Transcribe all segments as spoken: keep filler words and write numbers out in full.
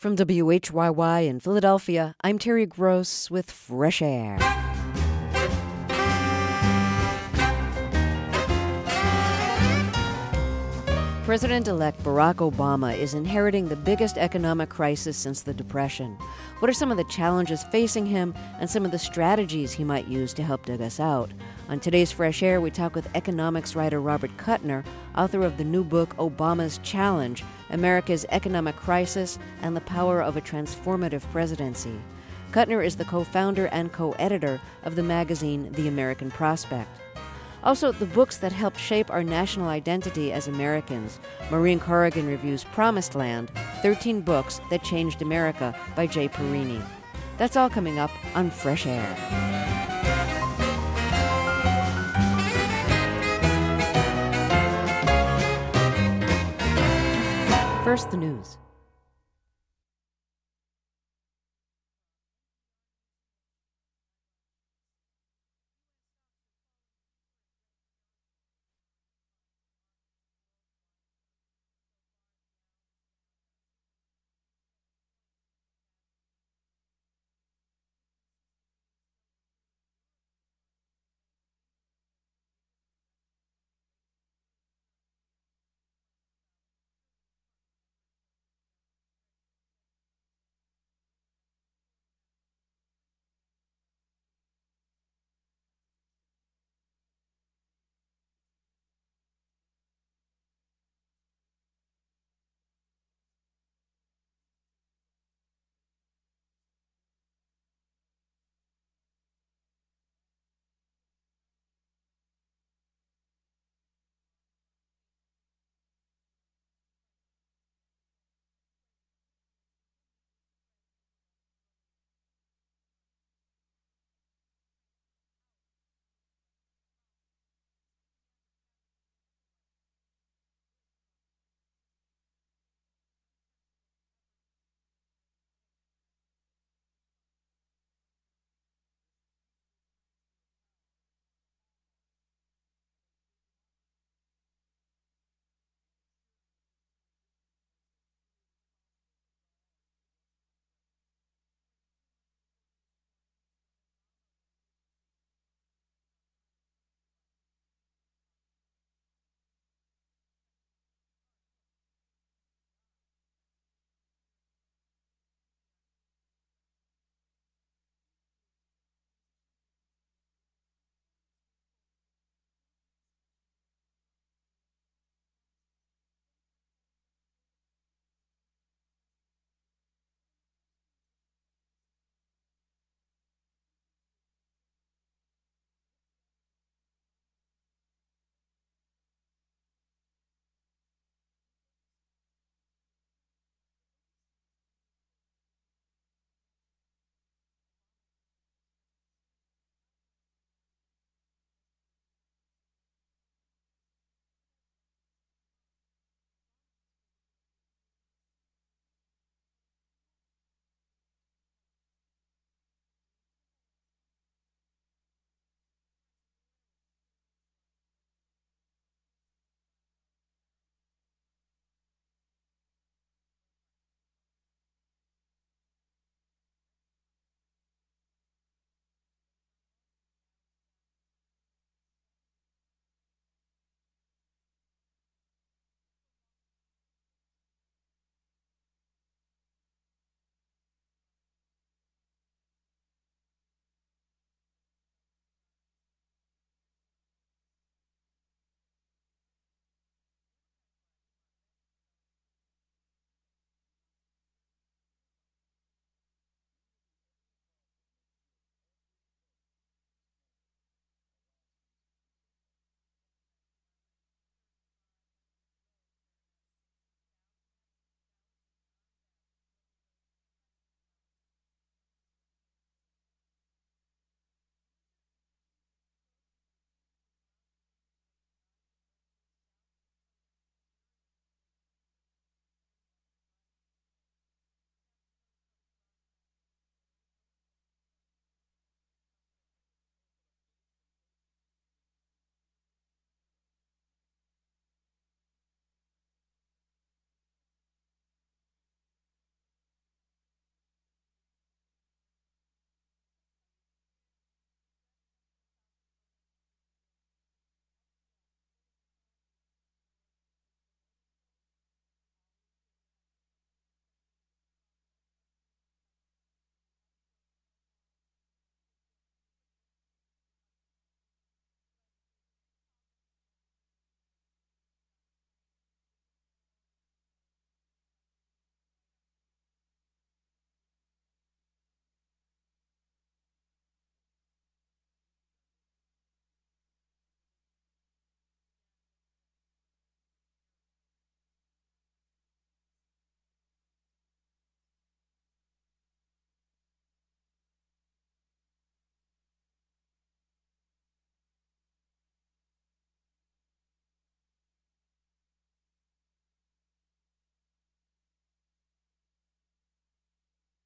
From W H Y Y in Philadelphia, I'm Terry Gross with Fresh Air. President-elect Barack Obama is inheriting the biggest economic crisis since the Depression. What are some of the challenges facing him and some of the strategies he might use to help dig us out? On today's Fresh Air, we talk with economics writer Robert Kuttner, author of the new book Obama's Challenge, America's Economic Crisis and the Power of a Transformative Presidency. Kuttner is the co-founder and co-editor of the magazine The American Prospect. Also, the books that help shape our national identity as Americans. Maureen Corrigan reviews Promised Land, thirteen Books That Changed America by Jay Perini. That's all coming up on Fresh Air. First, the news.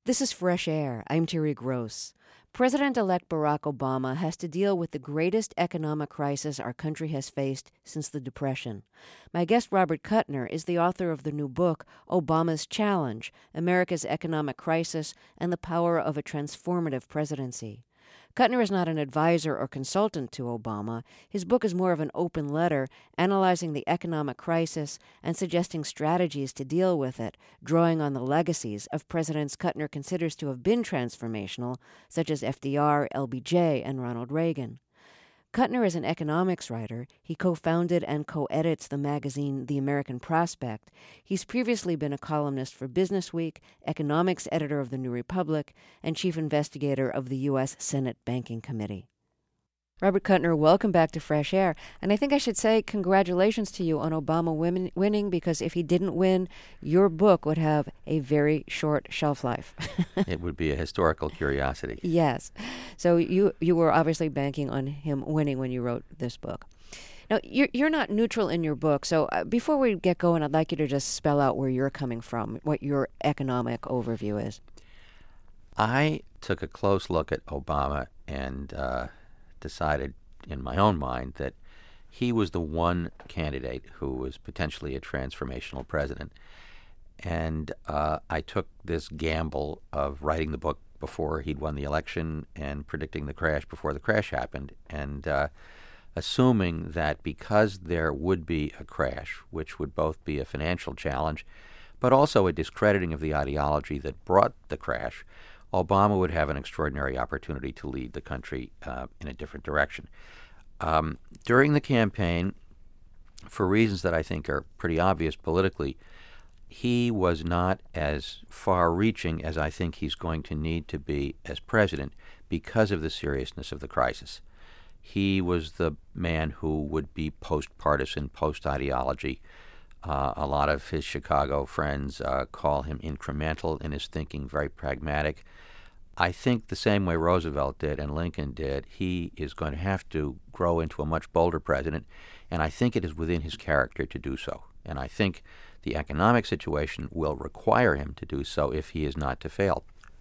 This is Fresh Air. I'm Terry Gross. President-elect Barack Obama has to deal with the greatest economic crisis our country has faced since the Depression. My guest, Robert Kuttner, is the author of the new book, Obama's Challenge, America's Economic Crisis and the Power of a Transformative Presidency. Kuttner is not an advisor or consultant to Obama. His book is more of an open letter, analyzing the economic crisis and suggesting strategies to deal with it, drawing on the legacies of presidents Kuttner considers to have been transformational, such as F D R, L B J, and Ronald Reagan. Kuttner is an economics writer. He co-founded and co-edits the magazine The American Prospect. He's previously been a columnist for Businessweek, economics editor of The New Republic, and chief investigator of the U S Senate Banking Committee. Robert Kuttner, welcome back to Fresh Air. And I think I should say congratulations to you on Obama women winning, because if he didn't win, your book would have a very short shelf life. It would be a historical curiosity. Yes. So you you were obviously banking on him winning when you wrote this book. Now, you're, you're not neutral in your book, so uh, before we get going, I'd like you to just spell out where you're coming from, what your economic overview is. I took a close look at Obama and uh, decided in my own mind that he was the one candidate who was potentially a transformational president. And uh, I took this gamble of writing the book before he'd won the election and predicting the crash before the crash happened, and uh, assuming that because there would be a crash, which would both be a financial challenge, but also a discrediting of the ideology that brought the crash, Obama would have an extraordinary opportunity to lead the country uh, in a different direction. Um, during the campaign, for reasons that I think are pretty obvious politically, he was not as far-reaching as I think he's going to need to be as president because of the seriousness of the crisis. He was the man who would be post-partisan, post-ideology. Uh, a lot of his Chicago friends uh, call him incremental in his thinking, very pragmatic. I think the same way Roosevelt did and Lincoln did, he is going to have to grow into a much bolder president, and I think it is within his character to do so. And I think the economic situation will require him to do so if he is not to fail.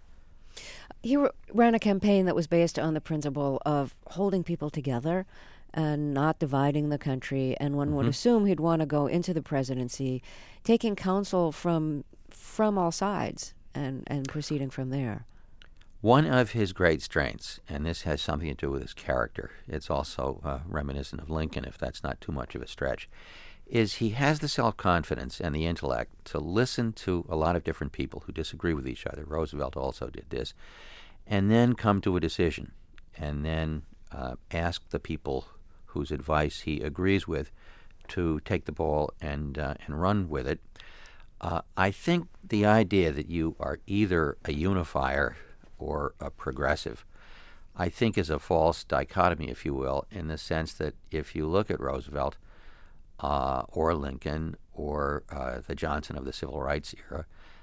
He ran a campaign that was based on the principle of holding people together and not dividing the country, and one mm-hmm. would assume he'd want to go into the presidency taking counsel from from all sides and, and proceeding from there. One of his great strengths, and this has something to do with his character, it's also uh, reminiscent of Lincoln, if that's not too much of a stretch, is he has the self-confidence and the intellect to listen to a lot of different people who disagree with each other. Roosevelt also did this, and then come to a decision, and then uh, ask the people whose advice he agrees with to take the ball and uh, and run with it. Uh, I think the idea that you are either a unifier or a progressive, I think is a false dichotomy, if you will, in the sense that if you look at Roosevelt uh, or Lincoln or uh, the Johnson of the Civil Rights era,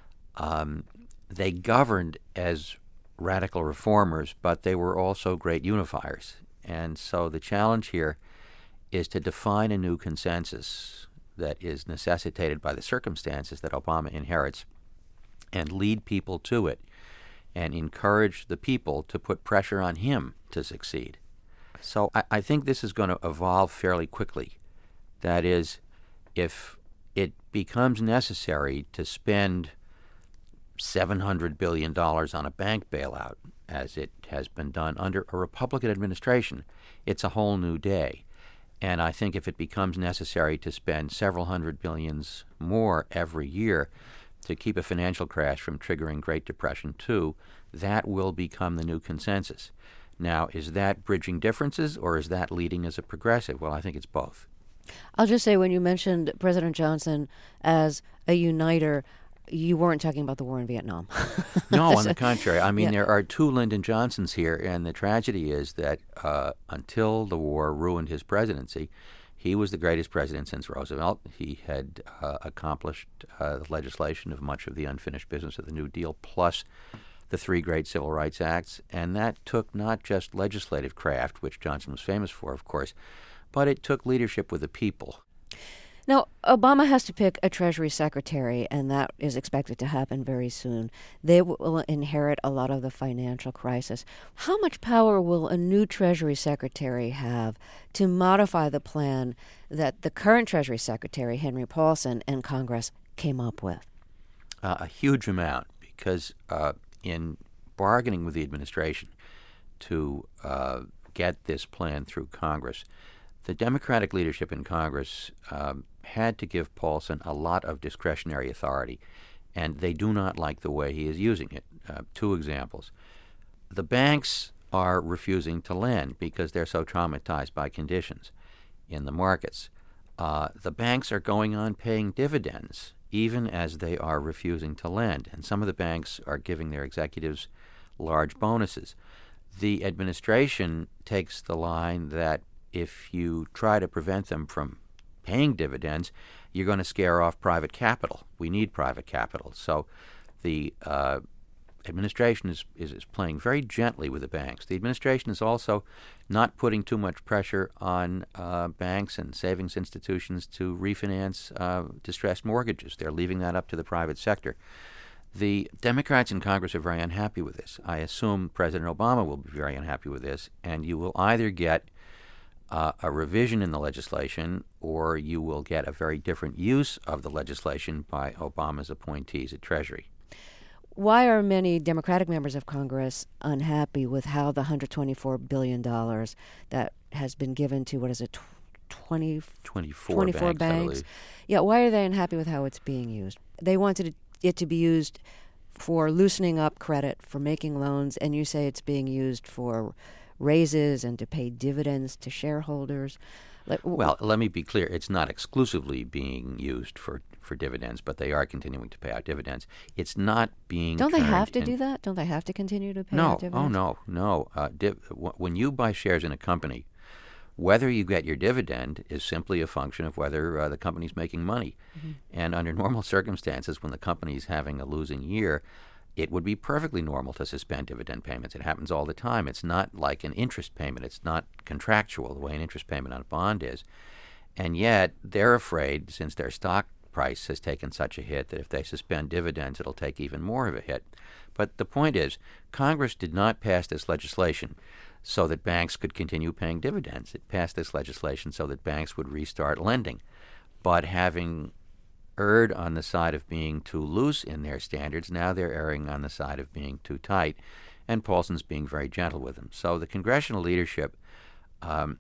um, they governed as radical reformers, but they were also great unifiers. And so the challenge here is to define a new consensus that is necessitated by the circumstances that Obama inherits and lead people to it and encourage the people to put pressure on him to succeed. So I, I think this is going to evolve fairly quickly. That is, if it becomes necessary to spend seven hundred billion dollars on a bank bailout, as it has been done under a Republican administration, it's a whole new day. And I think if it becomes necessary to spend several hundred billions more every year to keep a financial crash from triggering Great Depression two, that will become the new consensus. Now, is that bridging differences or is that leading as a progressive? Well, I think it's both. I'll just say, when you mentioned President Johnson as a uniter, you weren't talking about the war in Vietnam. No, on the contrary. I mean, yeah. There are two Lyndon Johnsons here, and the tragedy is that uh, until the war ruined his presidency, he was the greatest president since Roosevelt. He had uh, accomplished uh, the legislation of much of the unfinished business of the New Deal, plus the three great civil rights acts, and that took not just legislative craft, which Johnson was famous for, of course, but it took leadership with the people. Now, Obama has to pick a Treasury Secretary, and that is expected to happen very soon. They will inherit a lot of the financial crisis. How much power will a new Treasury Secretary have to modify the plan that the current Treasury Secretary, Henry Paulson, and Congress came up with? Uh, a huge amount, because uh, in bargaining with the administration to uh, get this plan through Congress, the Democratic leadership in Congress um, had to give Paulson a lot of discretionary authority, and they do not like the way he is using it. Uh, two examples. The banks are refusing to lend because they're so traumatized by conditions in the markets. Uh, the banks are going on paying dividends even as they are refusing to lend, and some of the banks are giving their executives large bonuses. The administration takes the line that if you try to prevent them from paying dividends, you're going to scare off private capital. We need private capital. So the uh, administration is, is, is playing very gently with the banks. The administration is also not putting too much pressure on uh, banks and savings institutions to refinance uh, distressed mortgages. They're leaving that up to the private sector. The Democrats in Congress are very unhappy with this. I assume President Obama will be very unhappy with this, and you will either get uh, a revision in the legislation or you will get a very different use of the legislation by Obama's appointees at Treasury. Why are many Democratic members of Congress unhappy with how the one hundred twenty-four billion dollars that has been given to, what is it, twenty, twenty-four, twenty-four banks, banks? Yeah, why are they unhappy with how it's being used? They wanted it to be used for loosening up credit, for making loans, and you say it's being used for raises and to pay dividends to shareholders. Well, let me be clear. It's not exclusively being used for, for dividends, but they are continuing to pay out dividends. It's not being Don't they have to in, do that? Don't they have to continue to pay no, out dividends? Oh, no, no. Uh, div, w- when you buy shares in a company, whether you get your dividend is simply a function of whether uh, the company's making money. Mm-hmm. And under normal circumstances, when the company's having a losing year, it would be perfectly normal to suspend dividend payments. It happens all the time. It's not like an interest payment. It's not contractual the way an interest payment on a bond is. And yet they're afraid, since their stock price has taken such a hit, that if they suspend dividends, it'll take even more of a hit. But the point is, Congress did not pass this legislation so that banks could continue paying dividends. It passed this legislation so that banks would restart lending. But having erred on the side of being too loose in their standards, now they're erring on the side of being too tight, and Paulson's being very gentle with them. So the congressional leadership um,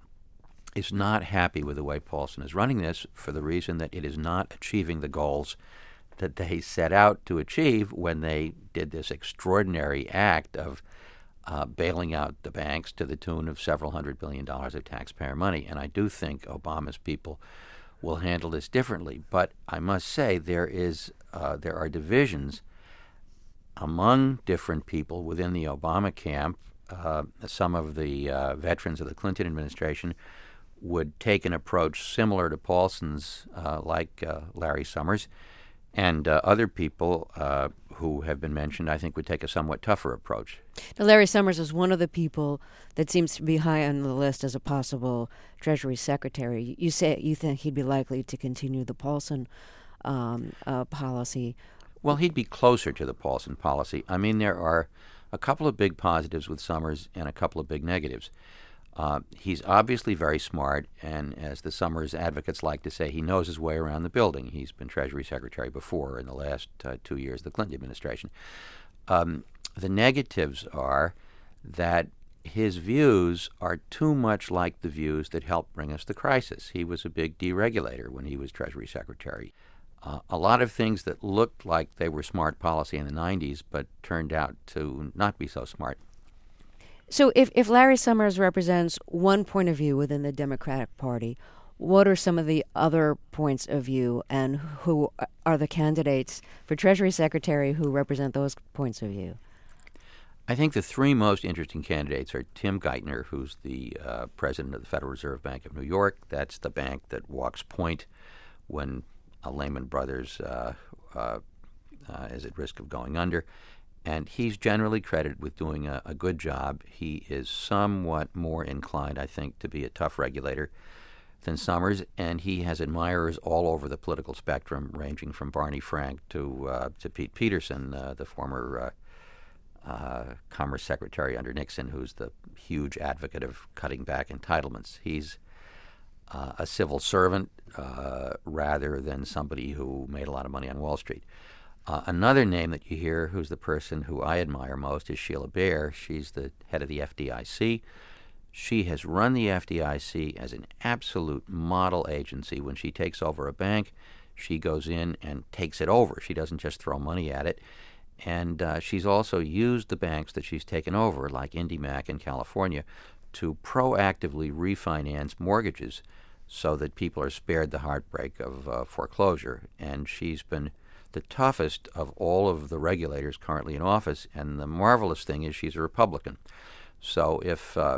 is not happy with the way Paulson is running this, for the reason that it is not achieving the goals that they set out to achieve when they did this extraordinary act of uh, bailing out the banks to the tune of several hundred billion dollars of taxpayer money. And I do think Obama's people will handle this differently. But I must say there is uh, there are divisions among different people within the Obama camp. Uh, some of the uh, veterans of the Clinton administration would take an approach similar to Paulson's, uh, like uh, Larry Summers, and uh, other people uh, who have been mentioned, I think, would take a somewhat tougher approach. Now, Larry Summers is one of the people that seems to be high on the list as a possible Treasury Secretary. You say you think he'd be likely to continue the Paulson um, uh, policy. Well, he'd be closer to the Paulson policy. I mean, there are a couple of big positives with Summers and a couple of big negatives. Uh, he's obviously very smart, and as the Summers advocates like to say, he knows his way around the building. He's been Treasury Secretary before in the last uh, two years of the Clinton administration. Um, the negatives are that his views are too much like the views that helped bring us the crisis. He was a big deregulator when he was Treasury Secretary. Uh, a lot of things that looked like they were smart policy in the nineties, but turned out to not be so smart. So if, if Larry Summers represents one point of view within the Democratic Party, what are some of the other points of view, and who are the candidates for Treasury Secretary who represent those points of view? I think the three most interesting candidates are Tim Geithner, who's the uh, president of the Federal Reserve Bank of New York. That's the bank that walks point when a Lehman Brothers uh, uh, uh, is at risk of going under. And he's generally credited with doing a, a good job. He is somewhat more inclined, I think, to be a tough regulator than Summers, and he has admirers all over the political spectrum, ranging from Barney Frank to uh, to Pete Peterson, uh, the former uh, uh, Commerce Secretary under Nixon, who's the huge advocate of cutting back entitlements. He's uh, a civil servant uh, rather than somebody who made a lot of money on Wall Street. Uh, another name that you hear, who's the person who I admire most, is Sheila Bair. She's the head of the F D I C. She has run the F D I C as an absolute model agency. When she takes over a bank, she goes in and takes it over. She doesn't just throw money at it. And uh, she's also used the banks that she's taken over, like IndyMac in California, to proactively refinance mortgages so that people are spared the heartbreak of uh, foreclosure. And she's been the toughest of all of the regulators currently in office. And the marvelous thing is she's a Republican. So if uh,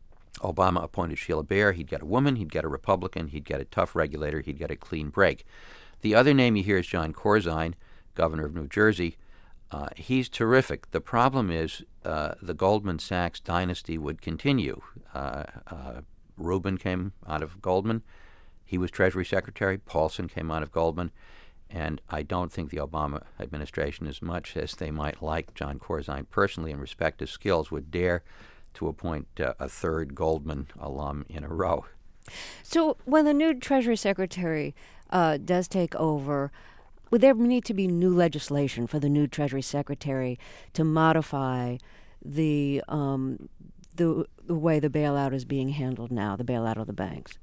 Obama appointed Sheila Bair, he'd get a woman, he'd get a Republican, he'd get a tough regulator, he'd get a clean break. The other name you hear is John Corzine, governor of New Jersey. Uh, he's terrific. The problem is uh, the Goldman Sachs dynasty would continue. Uh, uh, Rubin came out of Goldman. He was Treasury Secretary. Paulson came out of Goldman. And I don't think the Obama administration, as much as they might like John Corzine personally and respect his skills, would dare to appoint uh, a third Goldman alum in a row. So when the new Treasury Secretary uh, does take over, would there need to be new legislation for the new Treasury Secretary to modify the um, the, the way the bailout is being handled now, the bailout of the banks?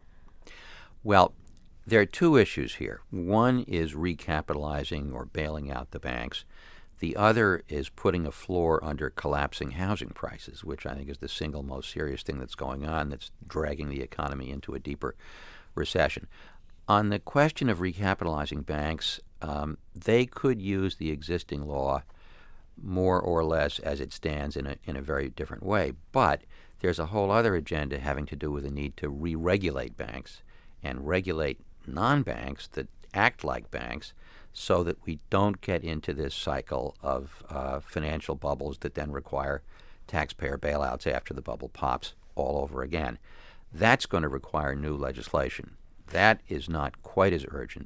Well, there are two issues here. One is recapitalizing or bailing out the banks. The other is putting a floor under collapsing housing prices, which I think is the single most serious thing that's going on that's dragging the economy into a deeper recession. On the question of recapitalizing banks, um, they could use the existing law more or less as it stands in a, in a very different way. But there's a whole other agenda having to do with the need to re-regulate banks and regulate non-banks that act like banks, so that we don't get into this cycle of uh, financial bubbles that then require taxpayer bailouts after the bubble pops all over again. That's going to require new legislation. That is not quite as urgent.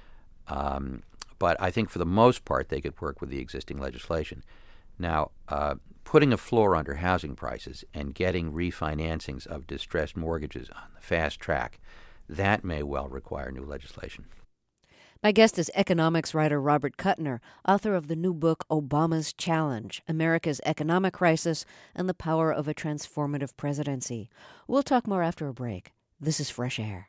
Um, but I think for the most part they could work with the existing legislation. Now, uh, putting a floor under housing prices and getting refinancings of distressed mortgages on the fast track, that may well require new legislation. My guest is economics writer Robert Kuttner, author of the new book Obama's Challenge, America's Economic Crisis and the Power of a Transformative Presidency. We'll talk more after a break. This is Fresh Air.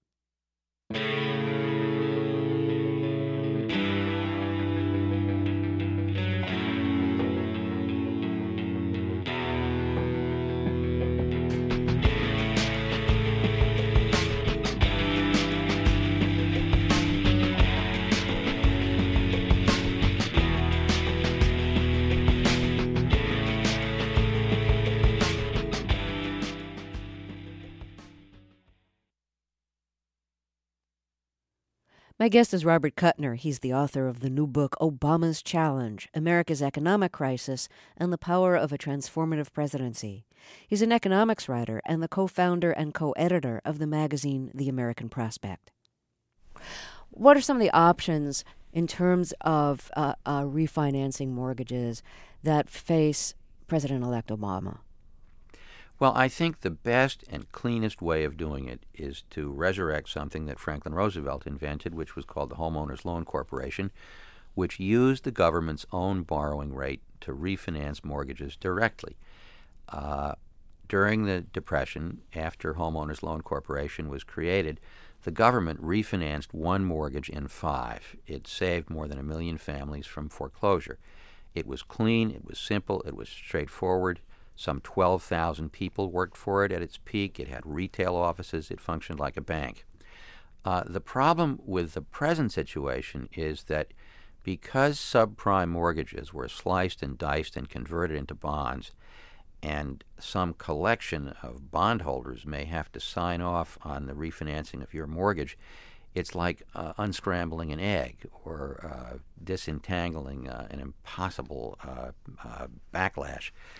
My guest is Robert Kuttner. He's the author of the new book, Obama's Challenge, America's Economic Crisis and the Power of a Transformative Presidency. He's an economics writer and the co-founder and co-editor of the magazine The American Prospect. What are some of the options in terms of uh, uh, refinancing mortgages that face President-elect Obama? Well, I think the best and cleanest way of doing it is to resurrect something that Franklin Roosevelt invented, which was called the Homeowners Loan Corporation, which used the government's own borrowing rate to refinance mortgages directly. Uh, during the Depression, after Homeowners Loan Corporation was created, the government refinanced one mortgage in five. It saved more than a million families from foreclosure. It was clean, it was simple, it was straightforward. Some twelve thousand people worked for it at its peak. It had retail offices. It functioned like a bank. Uh, the problem with the present situation is that because subprime mortgages were sliced and diced and converted into bonds, and some collection of bondholders may have to sign off on the refinancing of your mortgage, it's like uh, unscrambling an egg or uh, disentangling uh, an impossible uh, uh, backlash.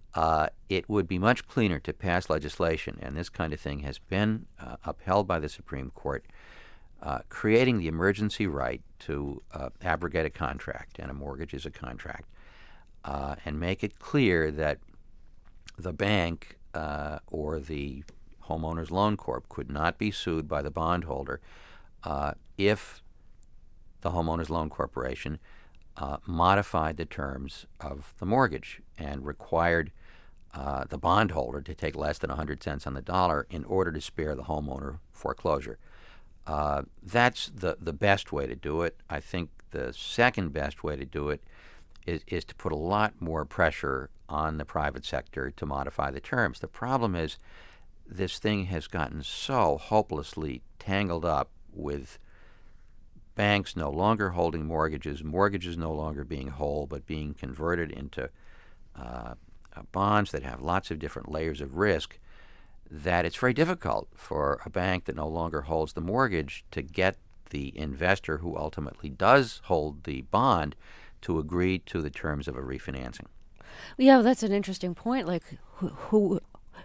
Uh, it would be much cleaner to pass legislation, and this kind of thing has been uh, upheld by the Supreme Court, uh, creating the emergency right to uh, abrogate a contract, and a mortgage is a contract, uh, and make it clear that the bank uh, or the homeowners loan corp could not be sued by the bondholder uh, if the homeowners loan corporation uh, modified the terms of the mortgage and required uh, the bondholder to take less than one hundred cents on the dollar in order to spare the homeowner foreclosure. Uh, that's the, the best way to do it. I think the second best way to do it is, is to put a lot more pressure on the private sector to modify the terms. The problem is this thing has gotten so hopelessly tangled up with banks no longer holding mortgages, mortgages no longer being whole but being converted into uh, bonds that have lots of different layers of risk, that it's very difficult for a bank that no longer holds the mortgage to get the investor who ultimately does hold the bond to agree to the terms of a refinancing. Yeah, that's an interesting point. Like, who, who,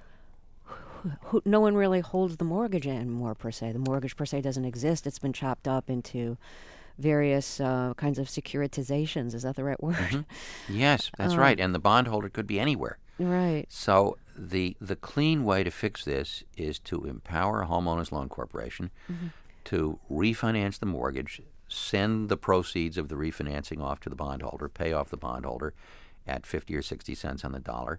who, no one really holds the mortgage anymore, per se. The mortgage, per se, doesn't exist. It's been chopped up into various uh, kinds of securitizations. Is that the right word? Mm-hmm. Yes, that's um, right. And the bondholder could be anywhere. Right. So the the clean way to fix this is to empower a homeowners loan corporation mm-hmm. to refinance the mortgage, send the proceeds of the refinancing off to the bondholder, pay off the bondholder at fifty or sixty cents on the dollar,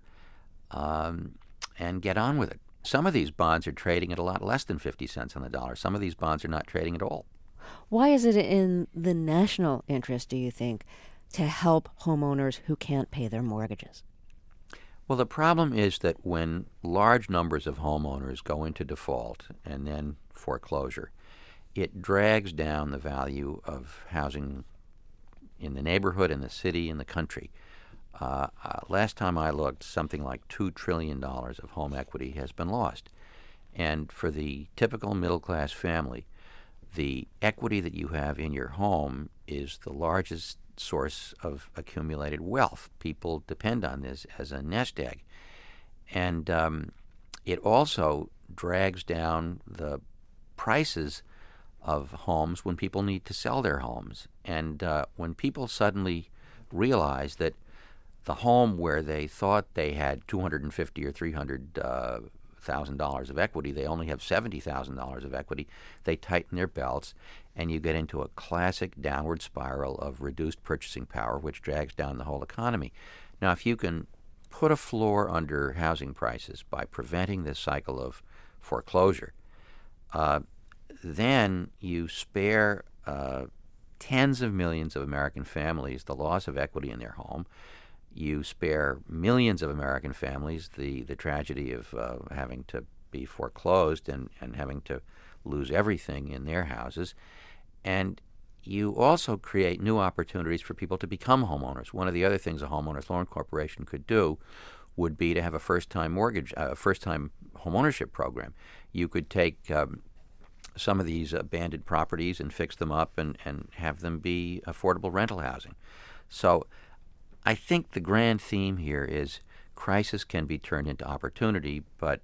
um, and get on with it. Some of these bonds are trading at a lot less than fifty cents on the dollar. Some of these bonds are not trading at all. Why is it in the national interest, do you think, to help homeowners who can't pay their mortgages? Well, the problem is that when large numbers of homeowners go into default and then foreclosure, it drags down the value of housing in the neighborhood, in the city, in the country. Uh, uh, last time I looked, something like two trillion dollars of home equity has been lost. And for the typical middle-class family, the equity that you have in your home is the largest source of accumulated wealth. People depend on this as a nest egg. And um, it also drags down the prices of homes when people need to sell their homes. And uh, when people suddenly realize that the home where they thought they had two hundred fifty thousand or three hundred thousand dollars of equity, they only have seventy thousand dollars of equity, they tighten their belts, and you get into a classic downward spiral of reduced purchasing power, which drags down the whole economy. Now, if you can put a floor under housing prices by preventing this cycle of foreclosure, uh, then you spare uh, tens of millions of American families the loss of equity in their home. You spare millions of American families the, the tragedy of uh, having to be foreclosed and, and having to lose everything in their houses. And you also create new opportunities for people to become homeowners. One of the other things a homeowners loan corporation could do would be to have a first-time mortgage, a uh, first-time homeownership program. You could take um, some of these abandoned properties and fix them up and, and have them be affordable rental housing. So I think the grand theme here is crisis can be turned into opportunity, but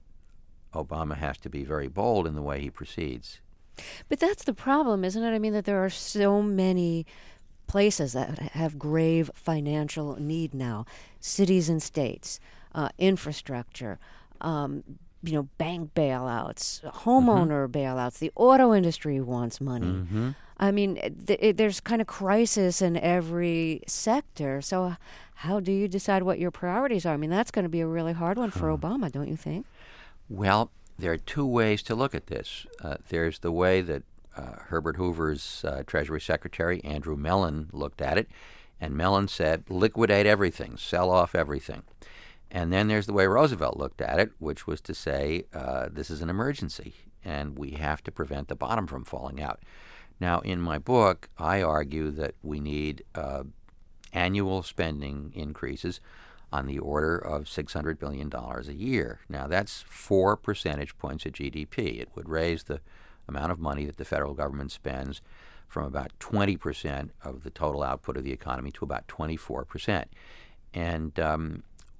Obama has to be very bold in the way he proceeds. But that's the problem, isn't it? I mean, that there are so many places that have grave financial need now. Cities and states, uh, infrastructure, um, you know, bank bailouts, homeowner mm-hmm. bailouts. The auto industry wants money. Mm-hmm. I mean, th- it, there's kind of crisis in every sector. So how do you decide what your priorities are? I mean, that's going to be a really hard one for Obama, don't you think? Well, there are two ways to look at this. Uh, there's the way that uh, Herbert Hoover's uh, Treasury Secretary, Andrew Mellon, looked at it, and Mellon said, liquidate everything, sell off everything. And then there's the way Roosevelt looked at it, which was to say, uh, this is an emergency, and we have to prevent the bottom from falling out. Now, in my book, I argue that we need uh, annual spending increases on the order of six hundred billion dollars a year. Now, that's four percentage points of G D P. It would raise the amount of money that the federal government spends from about twenty percent of the total output of the economy to about twenty-four percent. And um,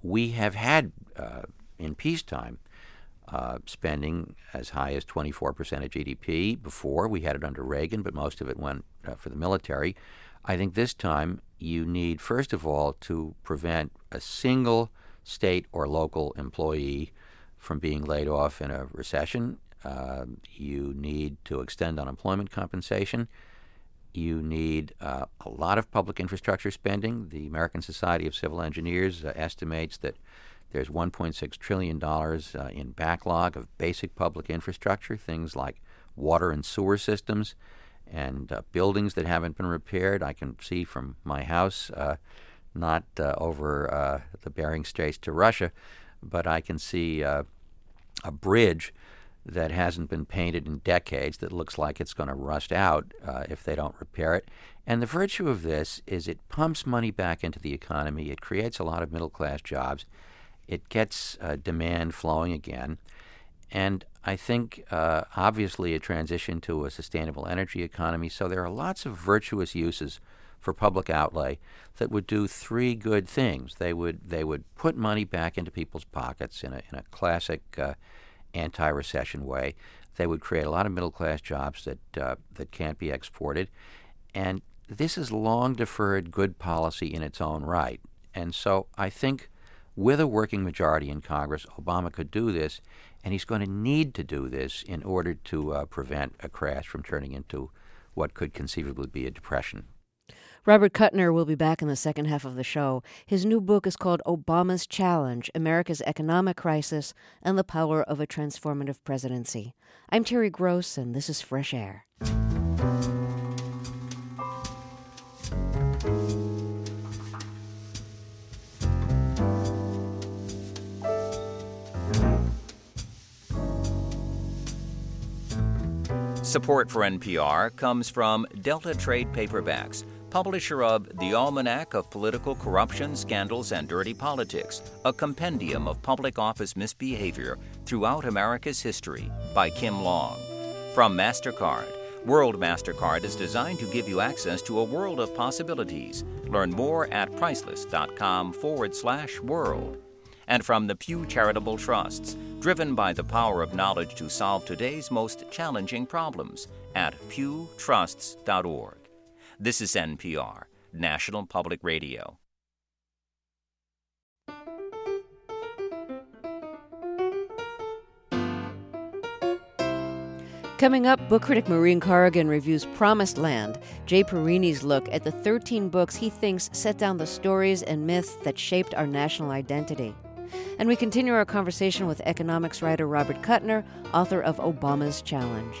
we have had, uh, in peacetime, uh, spending as high as twenty-four percent of G D P. Before, we had it under Reagan, but most of it went uh, for the military. I think this time you need, first of all, to prevent a single state or local employee from being laid off in a recession. Uh, you need to extend unemployment compensation. You need uh, a lot of public infrastructure spending. The American Society of Civil Engineers uh, estimates that there's one point six trillion dollars uh, in backlog of basic public infrastructure, things like water and sewer systems and uh, buildings that haven't been repaired. I can see from my house, uh, not uh, over uh, the Bering Straits to Russia, but I can see uh, a bridge that hasn't been painted in decades that looks like it's going to rust out uh, if they don't repair it. And the virtue of this is it pumps money back into the economy. It creates a lot of middle-class jobs. It gets uh, demand flowing again. And I think, uh, obviously, a transition to a sustainable energy economy. So there are lots of virtuous uses for public outlay that would do three good things. They would they would put money back into people's pockets in a in a classic uh, anti-recession way. They would create a lot of middle-class jobs that uh, that can't be exported. And this is long-deferred good policy in its own right. And so I think with a working majority in Congress, Obama could do this, and he's going to need to do this in order to uh, prevent a crash from turning into what could conceivably be a depression. Robert Kuttner will be back in the second half of the show. His new book is called Obama's Challenge, America's Economic Crisis and the Power of a Transformative Presidency. I'm Terry Gross, and this is Fresh Air. Support for N P R comes from Delta Trade Paperbacks, publisher of The Almanac of Political Corruption, Scandals, and Dirty Politics, a compendium of public office misbehavior throughout America's history, by Kim Long. From MasterCard, World MasterCard is designed to give you access to a world of possibilities. Learn more at priceless.com forward slash world. And from the Pew Charitable Trusts, driven by the power of knowledge to solve today's most challenging problems, at pew trusts dot org. This is N P R, National Public Radio. Coming up, book critic Maureen Corrigan reviews Promised Land, Jay Perini's look at the thirteen books he thinks set down the stories and myths that shaped our national identity. And we continue our conversation with economics writer Robert Kuttner, author of Obama's Challenge.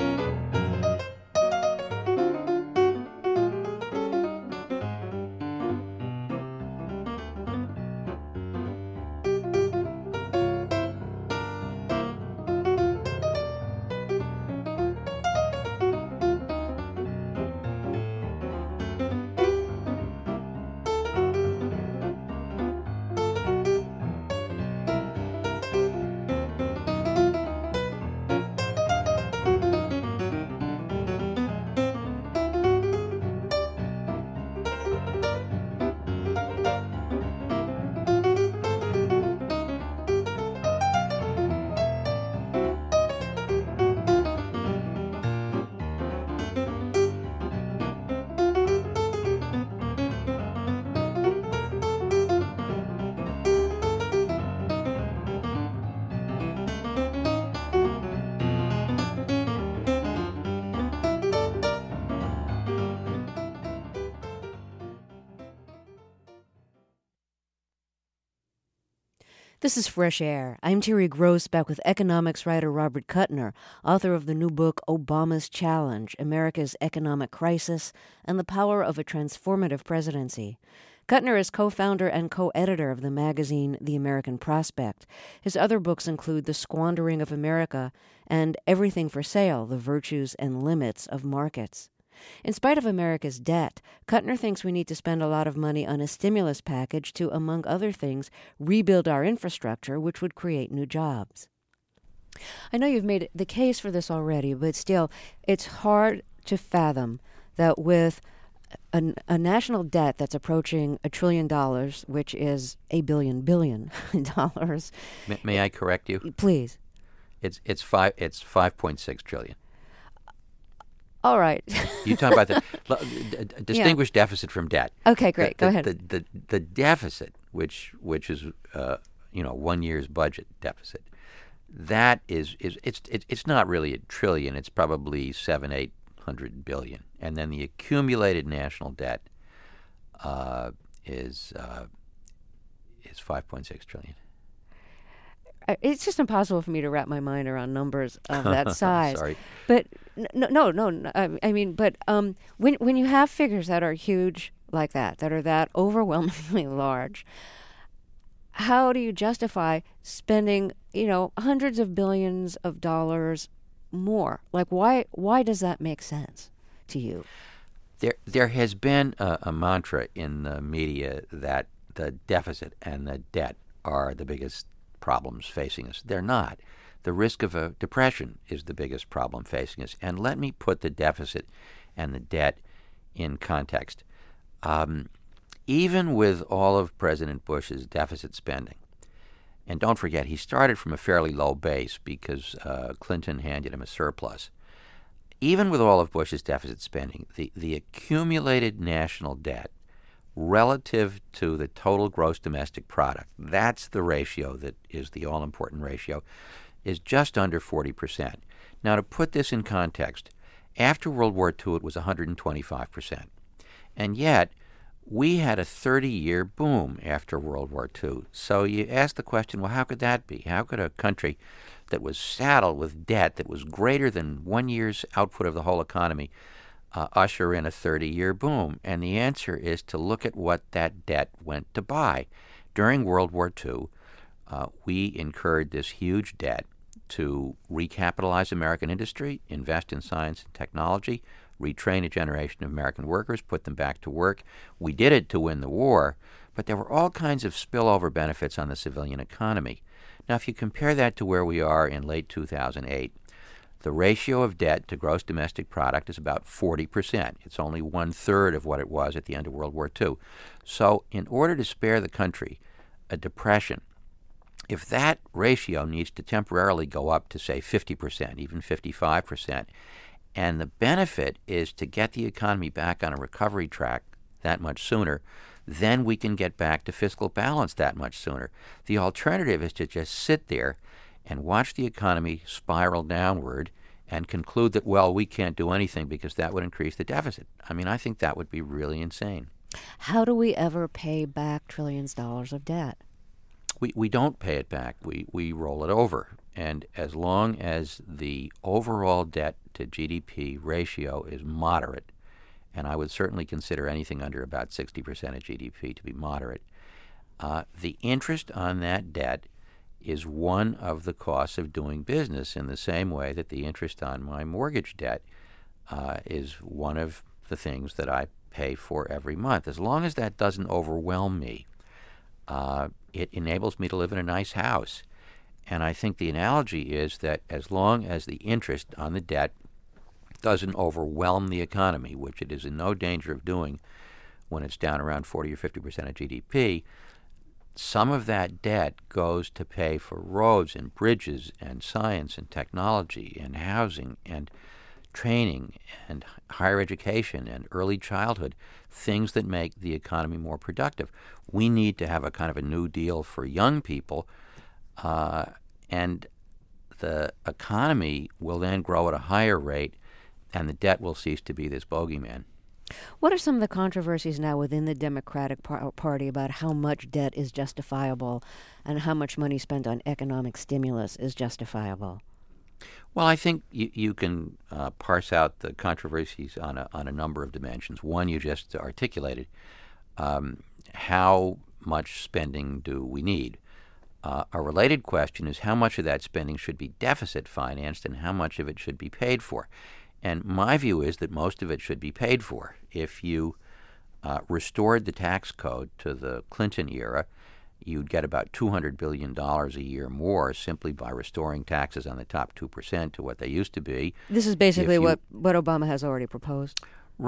This is Fresh Air. I'm Terry Gross, back with economics writer Robert Kuttner, author of the new book Obama's Challenge, America's Economic Crisis and the Power of a Transformative Presidency. Kuttner is co-founder and co-editor of the magazine The American Prospect. His other books include The Squandering of America and Everything for Sale, The Virtues and Limits of Markets. In spite of America's debt, Kuttner thinks we need to spend a lot of money on a stimulus package to, among other things, rebuild our infrastructure, which would create new jobs. I know you've made the case for this already, but still, it's hard to fathom that with a, a national debt that's approaching a trillion dollars, which is a billion billion dollars. May, may I correct you? Please. It's it's five it's five point six trillion. All right. You talk about the l- distinguish yeah. deficit from debt. Okay, great. The, Go the, ahead. The, the the deficit, which which is uh, you know one year's budget deficit, that is is it's it, it's not really a trillion. It's probably seven eight hundred billion, and then the accumulated national debt uh, is uh, is five point six trillion. It's just impossible for me to wrap my mind around numbers of that size. Sorry. But no, no, no. no I mean, but um, when when you have figures that are huge like that, that are that overwhelmingly large, how do you justify spending, you know, hundreds of billions of dollars more? Like, why why does that make sense to you? There there has been a, a mantra in the media that the deficit and the debt are the biggest problems facing us. They're not. The risk of a depression is the biggest problem facing us. And let me put the deficit and the debt in context. Um, even with all of President Bush's deficit spending, and don't forget, he started from a fairly low base because uh, Clinton handed him a surplus. Even with all of Bush's deficit spending, the, the accumulated national debt relative to the total gross domestic product, that's the ratio that is the all-important ratio, is just under forty percent. Now, to put this in context, after World War Two, it was one hundred twenty-five percent. And yet, we had a thirty-year boom after World War Two. So you ask the question, well, how could that be? How could a country that was saddled with debt that was greater than one year's output of the whole economy Uh, usher in a thirty-year boom? And the answer is to look at what that debt went to buy. During World War Two, uh, we incurred this huge debt to recapitalize American industry, invest in science and technology, retrain a generation of American workers, put them back to work. We did it to win the war, but there were all kinds of spillover benefits on the civilian economy. Now, if you compare that to where we are in late two thousand eight, the ratio of debt to gross domestic product is about forty percent. It's only one-third of what it was at the end of World War Two. So in order to spare the country a depression, if that ratio needs to temporarily go up to, say, fifty percent, even fifty-five percent, and the benefit is to get the economy back on a recovery track that much sooner, then we can get back to fiscal balance that much sooner. The alternative is to just sit there and watch the economy spiral downward and conclude that, well, we can't do anything because that would increase the deficit. I mean, I think that would be really insane. How do we ever pay back trillions of dollars of debt? We we don't pay it back. We, we roll it over. And as long as the overall debt to G D P ratio is moderate, and I would certainly consider anything under about sixty percent of G D P to be moderate, uh, the interest on that debt is one of the costs of doing business, in the same way that the interest on my mortgage debt uh, is one of the things that I pay for every month. As long as that doesn't overwhelm me, uh, it enables me to live in a nice house. And I think the analogy is that as long as the interest on the debt doesn't overwhelm the economy, which it is in no danger of doing when it's down around forty or fifty percent of G D P, some of that debt goes to pay for roads and bridges and science and technology and housing and training and higher education and early childhood, things that make the economy more productive. We need to have a kind of a new deal for young people, uh, and the economy will then grow at a higher rate, and the debt will cease to be this bogeyman. What are some of the controversies now within the Democratic par- Party about how much debt is justifiable and how much money spent on economic stimulus is justifiable? Well, I think you, you can uh, parse out the controversies on a, on a number of dimensions. One you just articulated. Um, how much spending do we need? Uh, a related question is how much of that spending should be deficit financed and how much of it should be paid for? And my view is that most of it should be paid for. If you uh, restored the tax code to the Clinton era, you'd get about two hundred billion dollars a year more simply by restoring taxes on the top two percent to what they used to be. This is basically you, what, what Obama has already proposed. Right.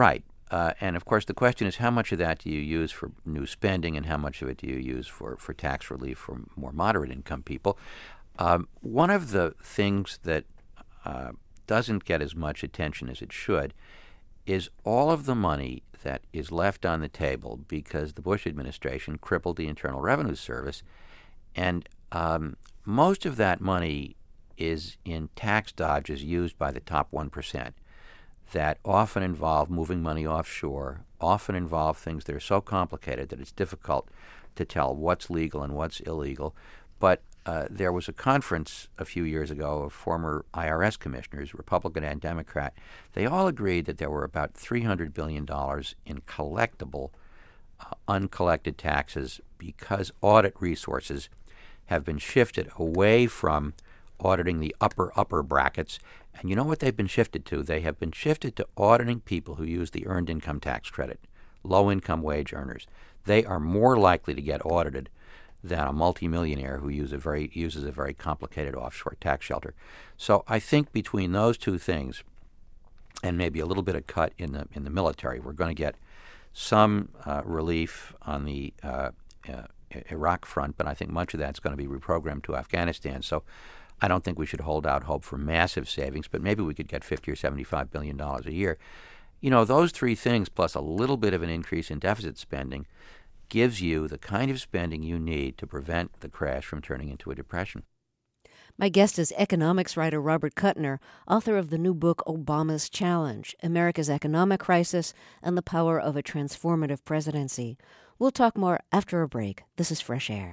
Uh, and, of course, the question is how much of that do you use for new spending and how much of it do you use for, for tax relief for more moderate income people? Um, one of the things that uh, doesn't get as much attention as it should is all of the money that is left on the table because the Bush administration crippled the Internal Revenue Service. And um, most of that money is in tax dodges used by the top one percent that often involve moving money offshore, often involve things that are so complicated that it's difficult to tell what's legal and what's illegal. But uh, there was a conference a few years ago of former I R S commissioners, Republican and Democrat. They all agreed that there were about three hundred billion dollars in collectible, uh, uncollected taxes because audit resources have been shifted away from auditing the upper, upper brackets. And you know what they've been shifted to? They have been shifted to auditing people who use the Earned Income Tax Credit, low-income wage earners. They are more likely to get audited than a multimillionaire who use a very, uses a very complicated offshore tax shelter. So I think between those two things and maybe a little bit of cut in the in the military, we're going to get some uh, relief on the uh, uh, Iraq front, but I think much of that's going to be reprogrammed to Afghanistan. So I don't think we should hold out hope for massive savings, but maybe we could get fifty or seventy-five billion dollars a year. You know, those three things plus a little bit of an increase in deficit spending gives you the kind of spending you need to prevent the crash from turning into a depression. My guest is economics writer Robert Kuttner, author of the new book Obama's Challenge, America's Economic Crisis and the Power of a Transformative Presidency. We'll talk more after a break. This is Fresh Air.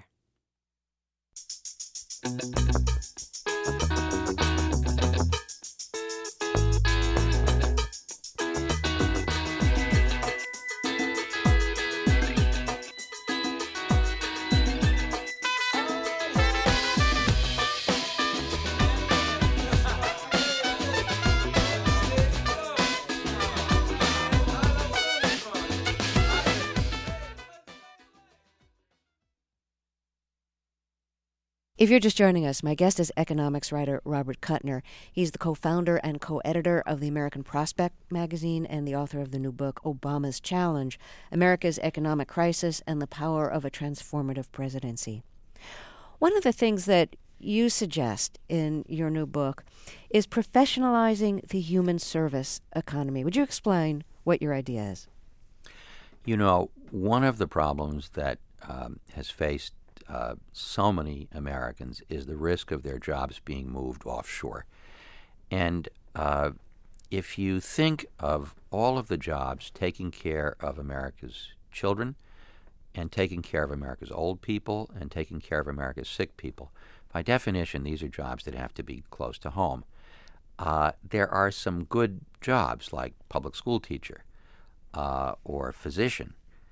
If you're just joining us, my guest is economics writer Robert Kuttner. He's the co-founder and co-editor of the American Prospect magazine and the author of the new book, Obama's Challenge, America's Economic Crisis and the Power of a Transformative Presidency. One of the things that you suggest in your new book is professionalizing the human service economy. Would you explain what your idea is? You know, one of the problems that um, has faced Uh, so many Americans is the risk of their jobs being moved offshore. And uh, if you think of all of the jobs taking care of America's children and taking care of America's old people and taking care of America's sick people, by definition, these are jobs that have to be close to home. Uh, there are some good jobs like public school teacher uh, or physician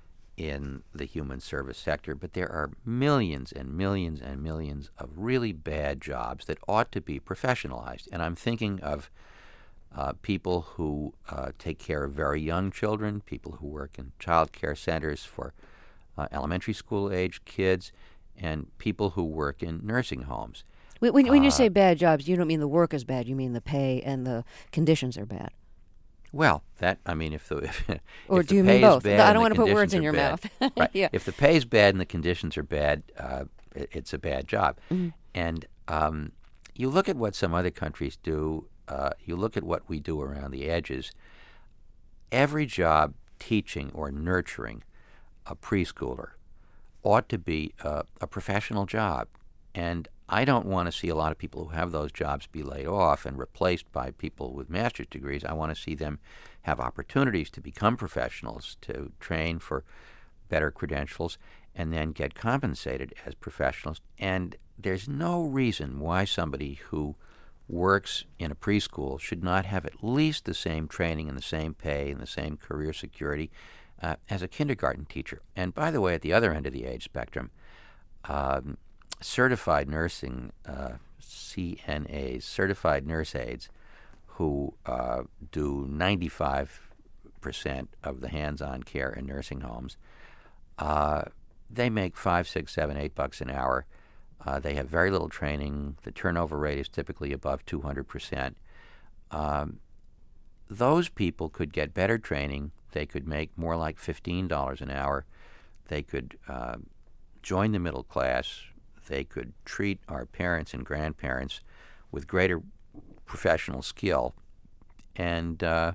in the human service sector, but there are millions and millions and millions of really bad jobs that ought to be professionalized. And I'm thinking of uh, people who uh, take care of very young children, people who work in child care centers for uh, elementary school age kids, and people who work in nursing homes. When, when, when you uh, say bad jobs, you don't mean the work is bad, you mean the pay and the conditions are bad. Well, that, I mean, if the if, or if do the you pay mean is both? bad I and don't want the to put words conditions in your are mouth. bad, right. Yeah. If the pay is bad and the conditions are bad, uh, it, it's a bad job. Mm-hmm. And um, you look at what some other countries do, uh, you look at what we do around the edges. Every job teaching or nurturing a preschooler ought to be uh, a professional job. And I don't want to see a lot of people who have those jobs be laid off and replaced by people with master's degrees. I want to see them have opportunities to become professionals, to train for better credentials, and then get compensated as professionals. And there's no reason why somebody who works in a preschool should not have at least the same training and the same pay and the same career security uh, as a kindergarten teacher. And by the way, at the other end of the age spectrum, um, certified nursing, uh, C N As, certified nurse aides, who uh, do ninety-five percent of the hands-on care in nursing homes, uh, they make five, six, seven, eight bucks an hour. Uh, they have very little training. The turnover rate is typically above two hundred percent. Um, those people could get better training They could make more like fifteen dollars an hour. They could uh, join the middle class. They could treat our parents and grandparents with greater professional skill. And uh,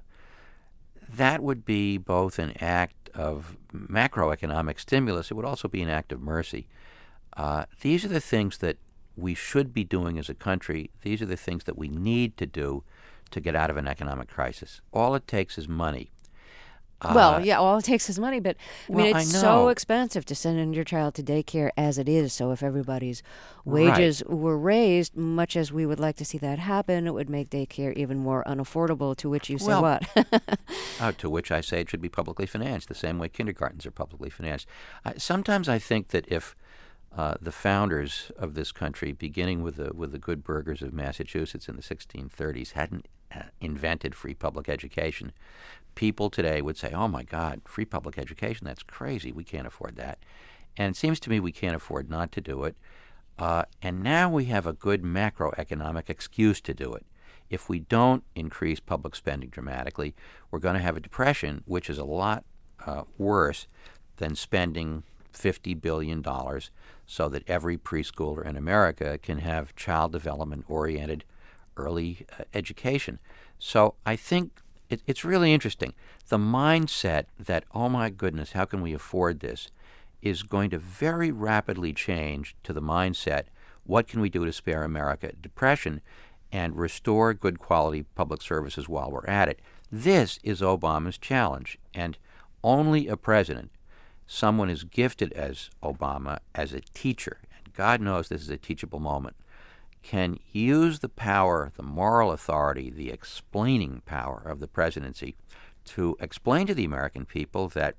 that would be both an act of macroeconomic stimulus. It would also be an act of mercy. Uh, these are the things that we should be doing as a country. These are the things that we need to do to get out of an economic crisis. All it takes is money. Uh, well, yeah, all it takes is money, but I mean, well, it's I so know. expensive to send in your child to daycare as it is. So if everybody's wages Right. were raised, much as we would like to see that happen, it would make daycare even more unaffordable, to which you say Well, what? Uh, to which I say it should be publicly financed, the same way kindergartens are publicly financed. I, sometimes I think that if uh, the founders of this country, beginning with the with the good burghers of Massachusetts in the sixteen thirties, hadn't uh, invented free public education, people today would say, "Oh my God, free public education? That's crazy. We can't afford that." And it seems to me we can't afford not to do it. Uh, and now we have a good macroeconomic excuse to do it. If we don't increase public spending dramatically, we're going to have a depression, which is a lot uh, worse than spending fifty billion dollars so that every preschooler in America can have child development-oriented early uh, education. So I think it, it's really interesting. The mindset that, oh my goodness, how can we afford this, is going to very rapidly change to the mindset, what can we do to spare America depression and restore good quality public services while we're at it. This is Obama's challenge, and only a president, someone as gifted as Obama, as a teacher, and God knows this is a teachable moment, can use the power, the moral authority, the explaining power of the presidency to explain to the American people that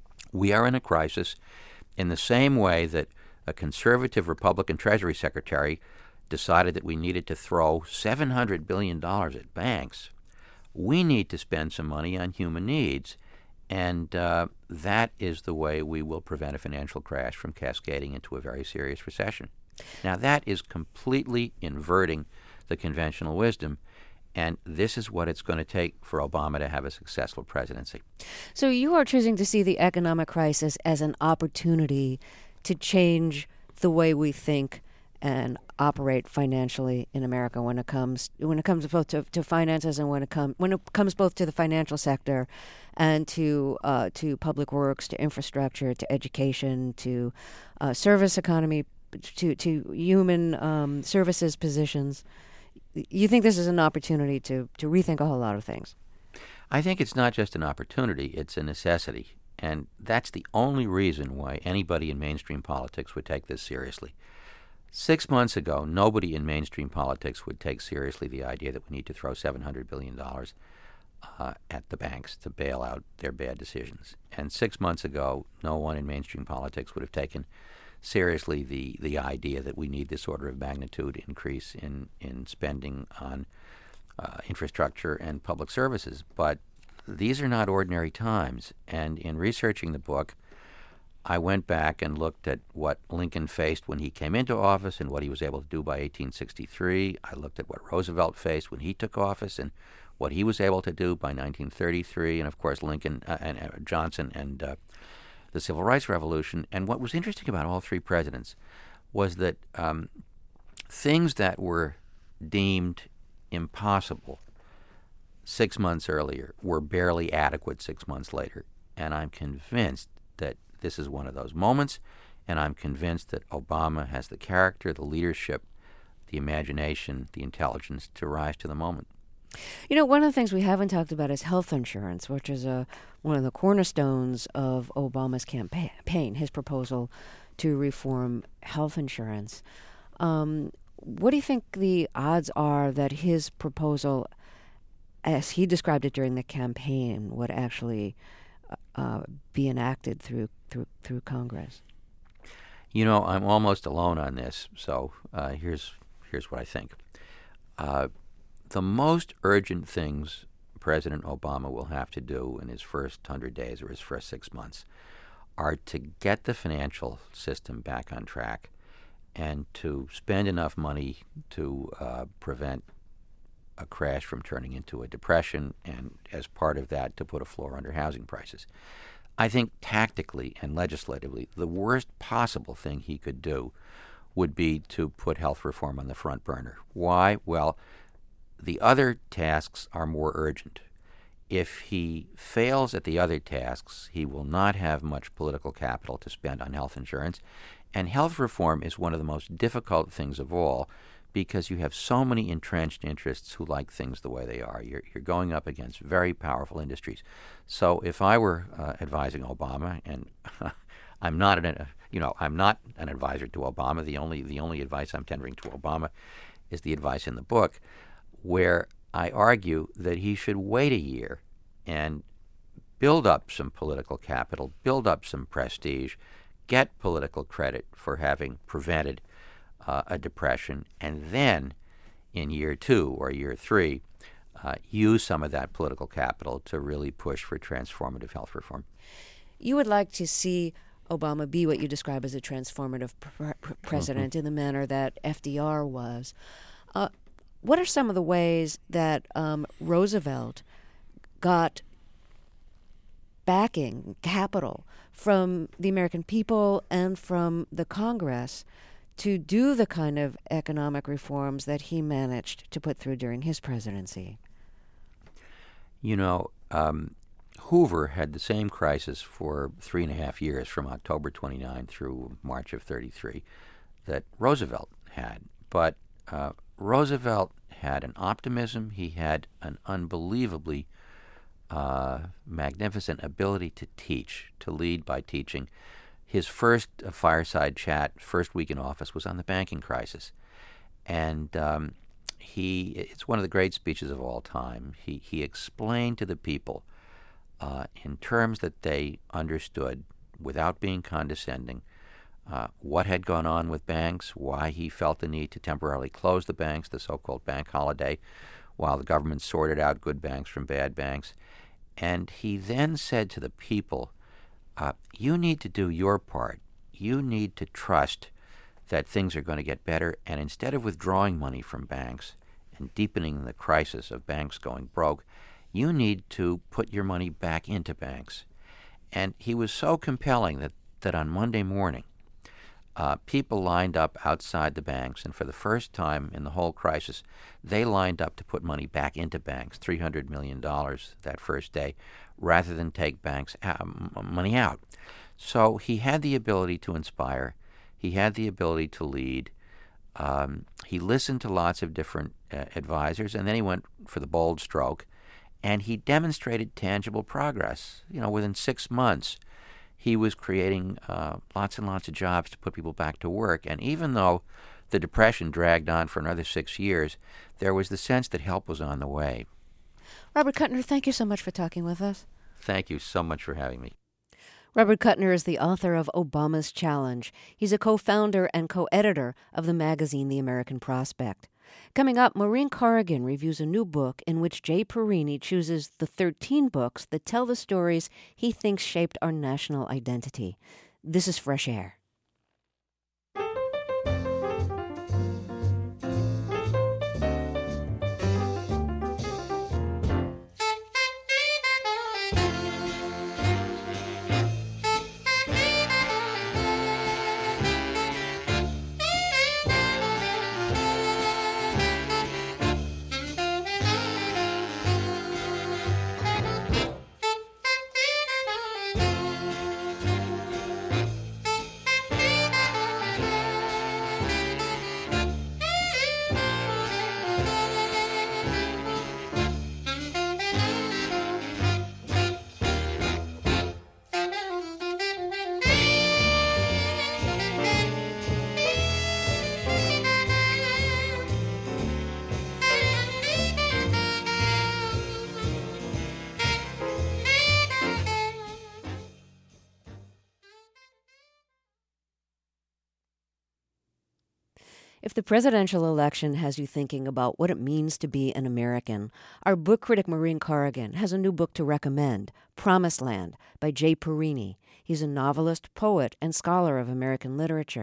we are in a crisis in the same way that a conservative Republican Treasury Secretary decided that we needed to throw seven hundred billion dollars at banks. We need to spend some money on human needs, and uh, that is the way we will prevent a financial crash from cascading into a very serious recession. Now, that is completely inverting the conventional wisdom, and this is what it's going to take for Obama to have a successful presidency. So you are choosing to see the economic crisis as an opportunity to change the way we think and operate financially in America when it comes when it comes both to, to finances and when it comes when it comes both to the financial sector and to uh, to public works, to infrastructure, to education, to uh, service economy, to to human um, services positions. You think this is an opportunity to to rethink a whole lot of things? I think it's not just an opportunity; it's a necessity, and that's the only reason why anybody in mainstream politics would take this seriously. Six months ago, nobody in mainstream politics would take seriously the idea that we need to throw seven hundred billion dollars uh, at the banks to bail out their bad decisions. And six months ago, no one in mainstream politics would have taken seriously the, the idea that we need this order of magnitude increase in, in spending on uh, infrastructure and public services. But these are not ordinary times. And in researching the book, I went back and looked at what Lincoln faced when he came into office and what he was able to do by eighteen sixty-three. I looked at what Roosevelt faced when he took office and what he was able to do by nineteen thirty-three, and of course Lincoln uh, and uh, Johnson and uh, the Civil Rights Revolution. And what was interesting about all three presidents was that um, things that were deemed impossible six months earlier were barely adequate six months later. And I'm convinced that this is one of those moments, and I'm convinced that Obama has the character, the leadership, the imagination, the intelligence to rise to the moment. You know, one of the things we haven't talked about is health insurance, which is a, one of the cornerstones of Obama's campaign, his proposal to reform health insurance. Um, what do you think the odds are that his proposal, as he described it during the campaign, would actually uh, be enacted through, through, through Congress? You know, I'm almost alone on this, so uh, here's here's what I think. Uh, the most urgent things President Obama will have to do in his first hundred days or his first six months are to get the financial system back on track and to spend enough money to uh, prevent a crash from turning into a depression, and as part of that, to put a floor under housing prices. I think tactically and legislatively, the worst possible thing he could do would be to put health reform on the front burner. Why? Well, the other tasks are more urgent. If he fails at the other tasks, he will not have much political capital to spend on health insurance. And health reform is one of the most difficult things of all, because you have so many entrenched interests who like things the way they are. You're, you're going up against very powerful industries. So if I were uh, advising Obama, and I'm not an, you know, I'm not an advisor to Obama. The only the only advice I'm tendering to Obama is the advice in the book, where I argue that he should wait a year and build up some political capital, build up some prestige, get political credit for having prevented Uh, a depression, and then in year two or year three, uh, use some of that political capital to really push for transformative health reform. You would like to see Obama be what you describe as a transformative pr- pr- president mm-hmm. in the manner that F D R was. Uh, what are some of the ways that um, Roosevelt got backing, capital, from the American people and from the Congress to do the kind of economic reforms that he managed to put through during his presidency? You know, um, Hoover had the same crisis for three and a half years, from October twenty-ninth through March of thirty-three, that Roosevelt had. But uh, Roosevelt had an optimism. He had an unbelievably uh, magnificent ability to teach, to lead by teaching. His first uh, fireside chat, first week in office, was on the banking crisis. And um, he, it's one of the great speeches of all time. He, he explained to the people uh, in terms that they understood, without being condescending, uh, what had gone on with banks, why he felt the need to temporarily close the banks, the so-called bank holiday, while the government sorted out good banks from bad banks. And he then said to the people, Uh, you need to do your part. You need to trust that things are going to get better, and instead of withdrawing money from banks and deepening the crisis of banks going broke, you need to put your money back into banks. And he was so compelling that, that on Monday morning, uh, people lined up outside the banks, and for the first time in the whole crisis, they lined up to put money back into banks, three hundred million dollars that first day, rather than take banks out, money out. So he had the ability to inspire. He had the ability to lead. Um, he listened to lots of different uh, advisors, and then he went for the bold stroke, and he demonstrated tangible progress. You know, within six months, he was creating uh, lots and lots of jobs to put people back to work. And even though the Depression dragged on for another six years, there was the sense that help was on the way. Robert Kuttner, thank you so much for talking with us. Thank you so much for having me. Robert Kuttner is the author of Obama's Challenge. He's a co-founder and co-editor of the magazine The American Prospect. Coming up, Maureen Corrigan reviews a new book in which Jay Perini chooses the thirteen books that tell the stories he thinks shaped our national identity. This is Fresh Air. If the presidential election has you thinking about what it means to be an American, our book critic Maureen Corrigan has a new book to recommend, Promised Land by Jay Perini. He's a novelist, poet, and scholar of American literature.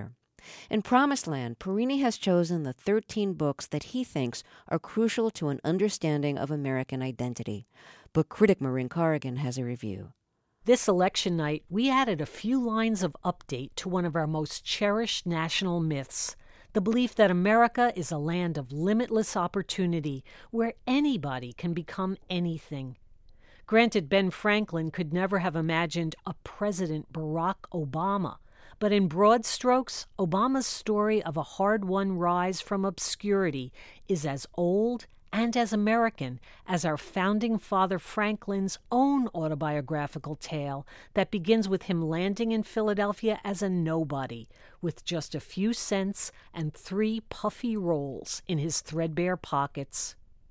In Promised Land, Perini has chosen the thirteen books that he thinks are crucial to an understanding of American identity. Book critic Maureen Corrigan has a review. This election night, we added a few lines of update to one of our most cherished national myths, the belief that America is a land of limitless opportunity where anybody can become anything. Granted, Ben Franklin could never have imagined a President Barack Obama, but in broad strokes, Obama's story of a hard-won rise from obscurity is as old and as American as our founding father Franklin's own autobiographical tale that begins with him landing in Philadelphia as a nobody, with just a few cents and three puffy rolls in his threadbare pockets.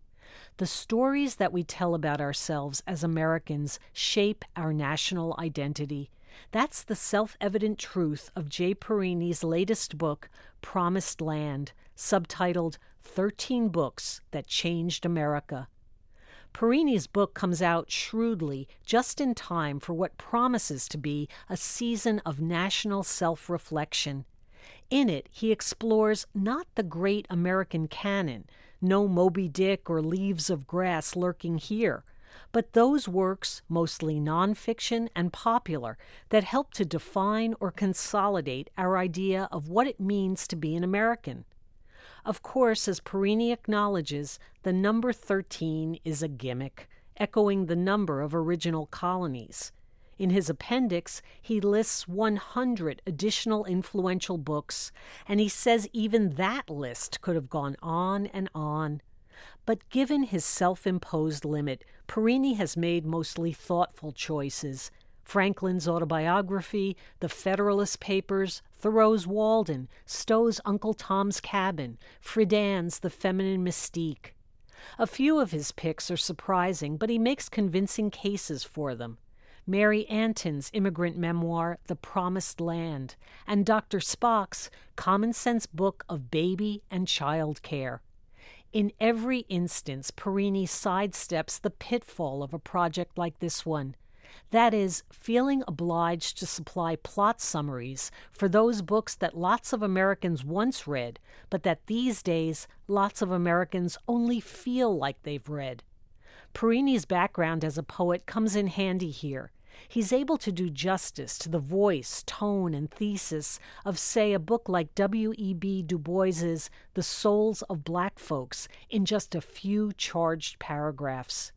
The stories that we tell about ourselves as Americans shape our national identity. That's the self-evident truth of Jay Perini's latest book, Promised Land, subtitled thirteen Books That Changed America. Perini's book comes out shrewdly, just in time for what promises to be a season of national self-reflection. In it, he explores not the great American canon, no Moby Dick or Leaves of Grass lurking here, but those works, mostly nonfiction and popular, that help to define or consolidate our idea of what it means to be an American. Of course, as Perini acknowledges, the number thirteen is a gimmick, echoing the number of original colonies. In his appendix, he lists one hundred additional influential books, and he says even that list could have gone on and on. But given his self-imposed limit, Perini has made mostly thoughtful choices. Franklin's autobiography, the Federalist Papers, Thoreau's Walden, Stowe's Uncle Tom's Cabin, Friedan's The Feminine Mystique. A few of his picks are surprising, but he makes convincing cases for them. Mary Antin's immigrant memoir, The Promised Land, and Doctor Spock's common-sense book of baby and child care. In every instance, Perini sidesteps the pitfall of a project like this one. That is, feeling obliged to supply plot summaries for those books that lots of Americans once read, but that these days lots of Americans only feel like they've read. Perini's background as a poet comes in handy here. He's able to do justice to the voice, tone, and thesis of, say, a book like W E B Du Bois's The Souls of Black Folks in just a few charged paragraphs.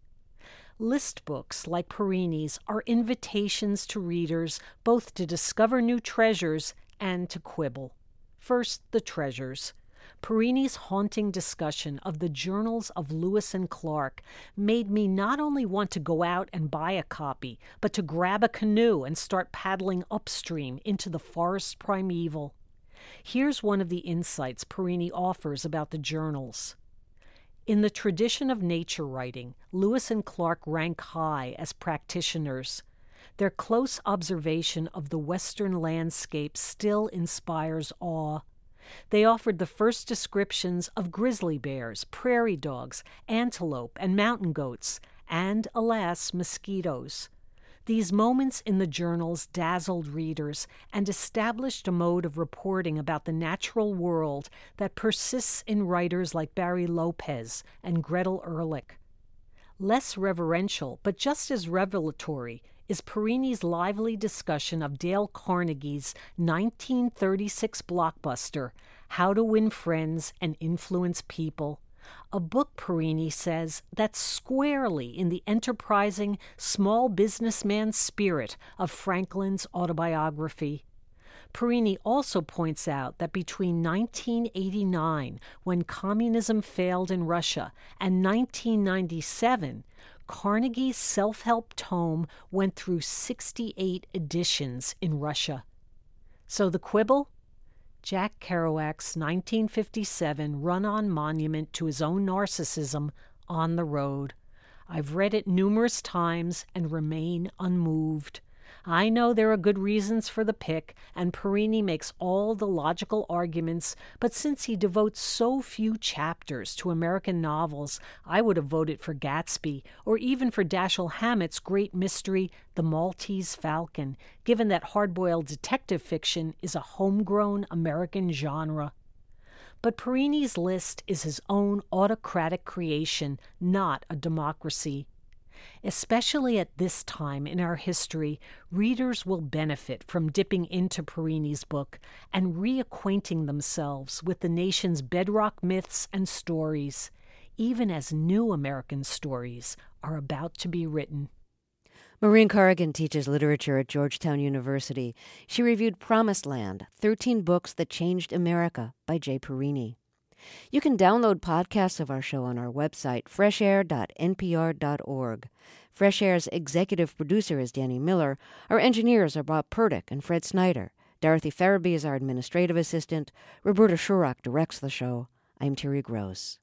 List books like Perini's are invitations to readers both to discover new treasures and to quibble. First, the treasures. Perini's haunting discussion of the journals of Lewis and Clark made me not only want to go out and buy a copy, but to grab a canoe and start paddling upstream into the forest primeval. Here's one of the insights Perini offers about the journals. In the tradition of nature writing, Lewis and Clark rank high as practitioners. Their close observation of the Western landscape still inspires awe. They offered the first descriptions of grizzly bears, prairie dogs, antelope, and mountain goats, and, alas, mosquitoes. These moments in the journals dazzled readers and established a mode of reporting about the natural world that persists in writers like Barry Lopez and Gretel Ehrlich. Less reverential, but just as revelatory, is Perini's lively discussion of Dale Carnegie's nineteen thirty-six blockbuster, How to Win Friends and Influence People, a book, Perini says, that's squarely in the enterprising, small businessman spirit of Franklin's autobiography. Perini also points out that between nineteen eighty-nine, when communism failed in Russia, and nineteen ninety-seven, Carnegie's self-help tome went through sixty-eight editions in Russia. So the quibble? Jack Kerouac's nineteen fifty-seven run-on monument to his own narcissism, On the Road. I've read it numerous times and remain unmoved. I know there are good reasons for the pick, and Perini makes all the logical arguments, but since he devotes so few chapters to American novels, I would have voted for Gatsby, or even for Dashiell Hammett's great mystery, The Maltese Falcon, given that hard-boiled detective fiction is a homegrown American genre. But Perini's list is his own autocratic creation, not a democracy. Especially at this time in our history, readers will benefit from dipping into Perini's book and reacquainting themselves with the nation's bedrock myths and stories, even as new American stories are about to be written. Maureen Corrigan teaches literature at Georgetown University. She reviewed Promised Land, thirteen Books That Changed America by Jay Perini. You can download podcasts of our show on our website, fresh air dot n p r dot org. Fresh Air's executive producer is Danny Miller. Our engineers are Bob Purdick and Fred Snyder. Dorothy Farabee is our administrative assistant. Roberta Shurock directs the show. I'm Terry Gross.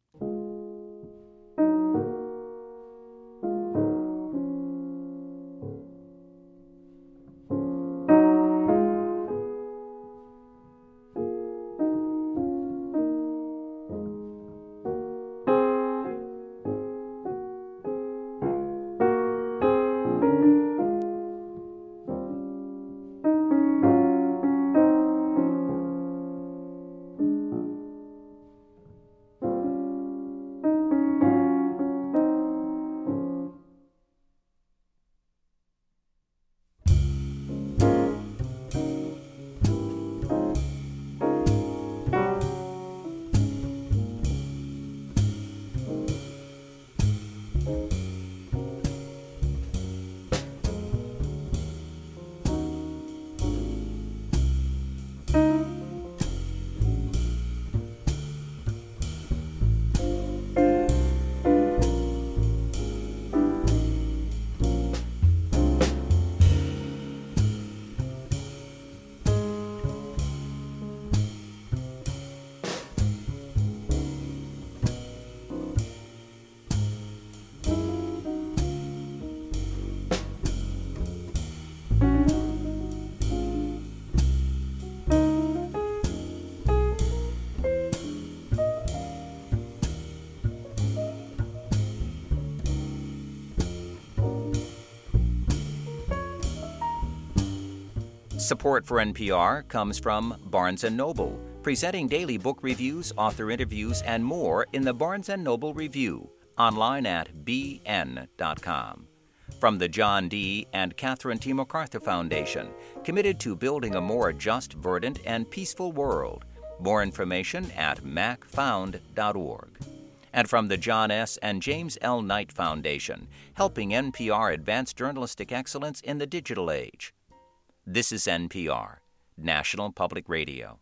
Support for N P R comes from Barnes and Noble, presenting daily book reviews, author interviews, and more in the Barnes and Noble Review, online at b n dot com. From the John D. and Catherine T. MacArthur Foundation, committed to building a more just, verdant, and peaceful world. More information at mac found dot org. And from the John S. and James L. Knight Foundation, helping N P R advance journalistic excellence in the digital age. This is N P R, National Public Radio.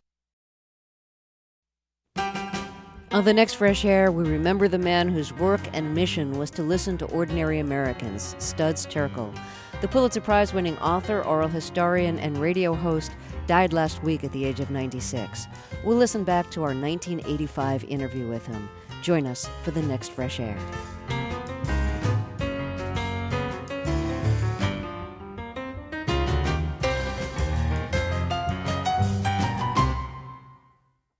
On the next Fresh Air, we remember the man whose work and mission was to listen to ordinary Americans, Studs Terkel. The Pulitzer Prize-winning author, oral historian, and radio host died last week at the age of ninety-six. We'll listen back to our nineteen eighty-five interview with him. Join us for the next Fresh Air.